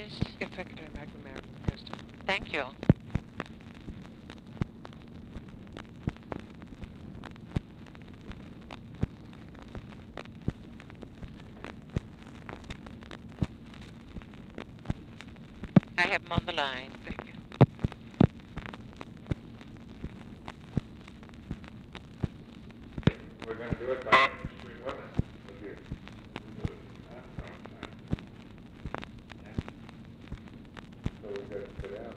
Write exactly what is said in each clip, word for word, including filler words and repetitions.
please? Get Secretary McNamara, President. Thank you. I have him on the line. Thank you. We're going to do it by next week, wasn't it? So we got to put out.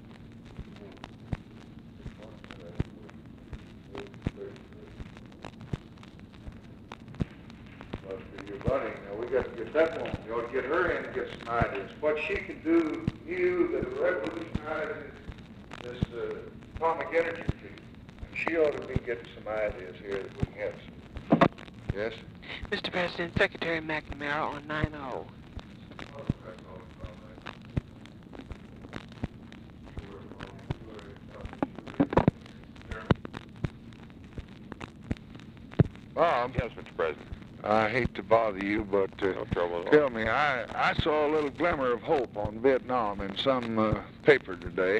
Well, for your buddy, now we got to get that one. You ought to get her in and get some ideas. What she can do, you that revolutionizes this uh, atomic energy field. And she ought to be getting some ideas here that we can have some. Yes? Mister President, Secretary McNamara on nine oh. Bob. Yes, Mister President. I hate to bother you, but uh, No trouble at all. tell me, I, I saw a little glimmer of hope on Vietnam in some uh, paper today,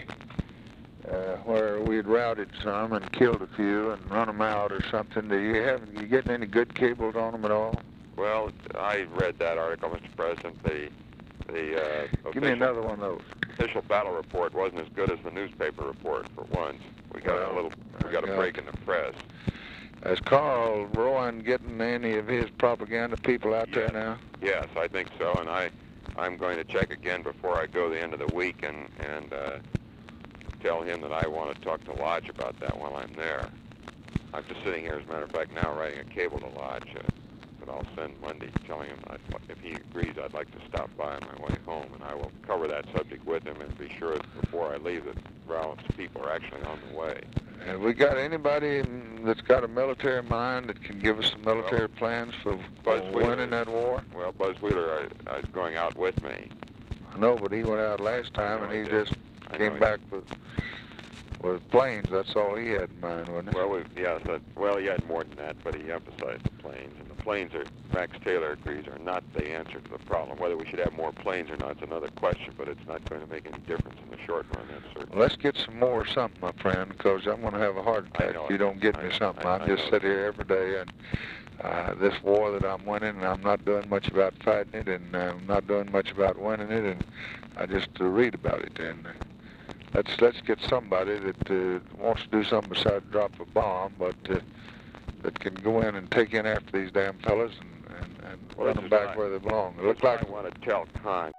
uh, where we had routed some and killed a few and run them out or something. Do you have you getting any good cables on them at all? Well, I read that article, Mister President. The the uh, Give me official, another one of those. official battle report wasn't as good as the newspaper report for once. We got Well, a little, we got a I break got- in the press. Is Carl Rowan getting any of his propaganda people out there Yes. now? Yes, I think so, and I, I'm going to check again before I go the end of the week and and uh, tell him that I want to talk to Lodge about that while I'm there. I'm just sitting here, as a matter of fact, now writing a cable to Lodge uh, that I'll send Monday, telling him I'd, if he agrees, I'd like to stop by on my way home, and I will cover that subject with him and be sure that before I leave that Rowland's people are actually on the way. Have we got anybody in- that's got a military mind that can give us some military plans for Buzz for Wheeler winning is- that war? Well, Buzz Wheeler uh, is going out with me. I know, but he went out last time and I he did. just I know came he- back with with planes. That's all he had in mind, wasn't it? Well, we, yes, that, well, he had more than that, but he emphasized the planes. And the planes are, Max Taylor agrees, are not the answer to the problem. Whether we should have more planes or not is another question, but it's not going to make any difference in the short run, that's certain. Let's get some more or something, my friend, because I'm going to have a heart I attack know if you it. don't get me I- something. I- I, I just know sit it. here every day, and uh, this war that I'm winning, and I'm not doing much about fighting it, and uh, I'm not doing much about winning it, and I just uh, read about it. And uh, let's let's get somebody that uh, wants to do something besides drop a bomb, but uh, that can go in and take in after these damn fellas and, and, and Well, run this them is back what I- where they belong. It That's looks what like I want to tell Con.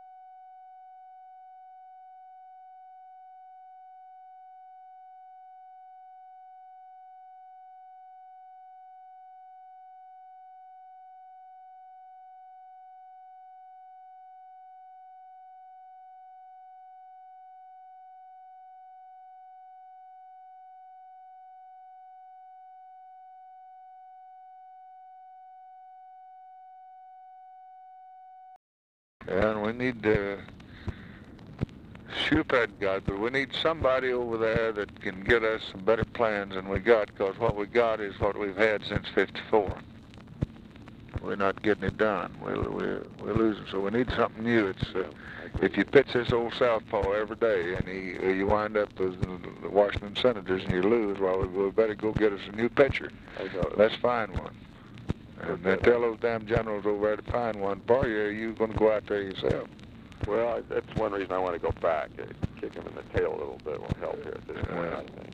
and we need to shoot that guy, but we need somebody over there that can get us some better plans than we got, because what we got is what we've had since fifty-four. We're not getting it done. We're, we're, we're losing, so we need something new. It's uh, if you pitch this old southpaw every day and he, uh, you wind up with the Washington Senators and you lose, well, we, we better go get us a new pitcher. Let's find one. And then tell those damn generals over there to find one for you, or you going to go out there yourself. Well, I- that's one reason I want to go back. Uh, kick him in the tail a little bit will help here at this point, I think.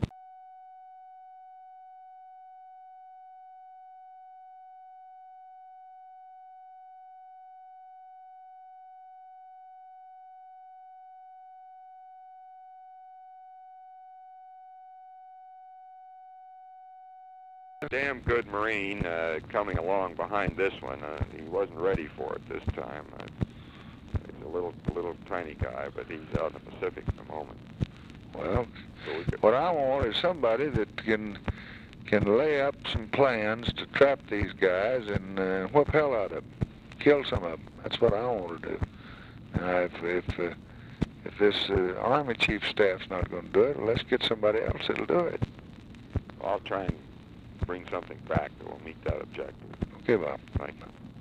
Damn good Marine uh, coming along behind this one. Uh, he wasn't ready for it this time. Uh, he's a little, little tiny guy, but he's out in the Pacific at the moment. Well, So we could, what I want is somebody that can can lay up some plans to trap these guys and uh, whip hell out of them, kill some of them. That's what I want to do. Now, if if uh, if this uh, Army Chief Staff's not going to do it, let's get somebody else that'll do it. I'll try and bring something back that will meet that objective. Okay, Bob. Thank you.